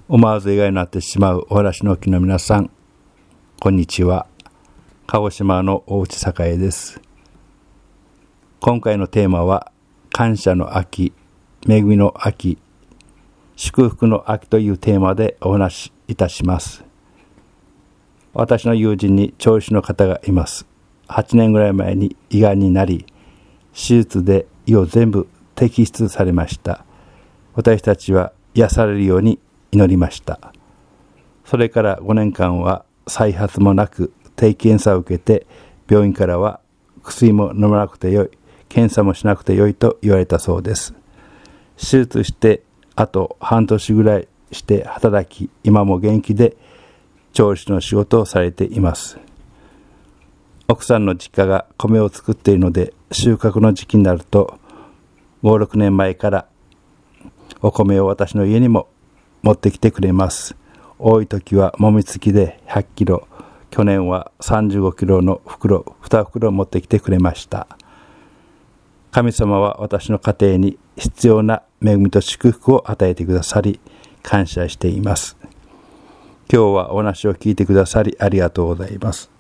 思わず笑顔になってしまうお話の木の皆さん、こんにちは。鹿児島の大内栄です。今回のテーマは感謝の秋、恵みの秋、祝福の秋というテーマでお話しいたします。私の友人に聴取の方がいます。8年ぐらい前に胃がんになり、手術で胃を全部摘出されました。私たちは癒されるように祈りました。それから5年間は再発もなく定期検査を受けて、病院からは薬も飲まなくてよい、検査もしなくてよいと言われたそうです。手術してあと半年ぐらいして働き、今も元気で調理師の仕事をされています。奥さんの実家が米を作っているので、収穫の時期になると5、6年前からお米を私の家にも持ってきてくれます。多い時はもみつきで100キロ、去年は35キロの袋2袋持ってきてくれました。神様は私の家庭に必要な恵みと祝福を与えてくださり、感謝しています。今日はお話を聞いてくださりありがとうございます。